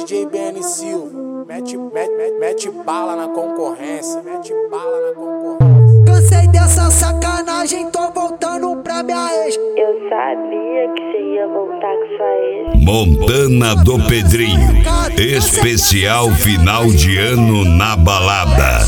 DJ BN Silva, mete bala na concorrência, mete bala na concorrência. Cansei dessa sacanagem, tô voltando pra minha ex. Eu sabia que você ia voltar com sua ex. Montana do Pedrinho, especial final de ano na balada.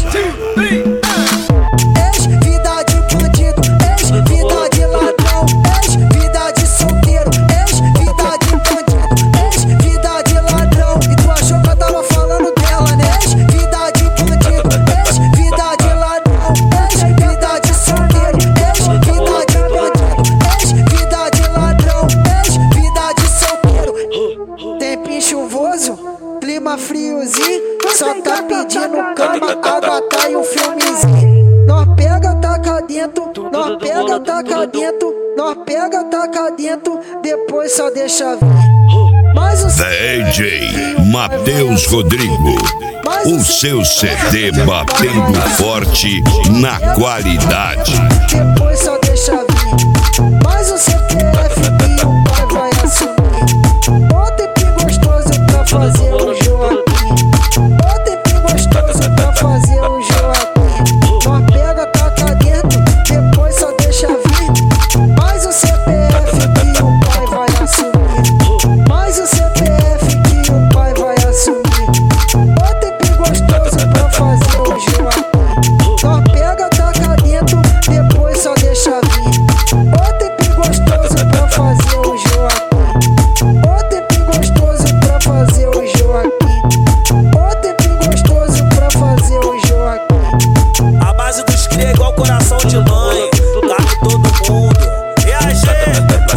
Ex-vida de bandido, ex-vida de ladrão, ex-vida de solteiro, ex-vida de bandido, ex-vida de ladrão. E tu achou que eu tava falando dela, né? Ex-vida de bandido, ex-vida de ladrão, ex-vida de solteiro, ex-vida de bandido, ex-vida de ladrão, ex-vida de solteiro. Tempinho chuvoso, clima friozinho, só tá pedindo cama, água, tá e um filmezinho. Nós pega, taca dentro, nós pega, taca dentro, nós pega, taca dentro, depois só deixa vir. Mais um DJ Matheus Rodrigo, o seu CD batendo forte na qualidade. Depois só deixa vir. Mais um CPF que o pai vai assumir. Bota e gostoso pra fazer o Joaquim. Bota e gostoso pra fazer o Joaquim. Nós pega, taca dentro, depois só deixa vir. Mais um CPF que o pai vai assumir. Mais um CPF que o pai vai assumir. Bota e gostoso pra fazer o Joaquim. Nós pega, taca dentro, depois só deixa vir. Bota e gostoso pra fazer o Joaquim. Bota e gostoso pra fazer o Joaquim. Bota e gostoso pra fazer o Joaquim. A base dos cria é igual coração de mãe, cabe todo mundo. Reagir.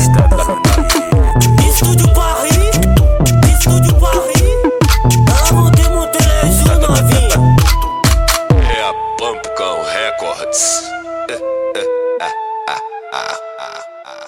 Estúdio Paris, Estúdio Paris. Ela vão ter Montelejo novinha. É a Pumpcom Records.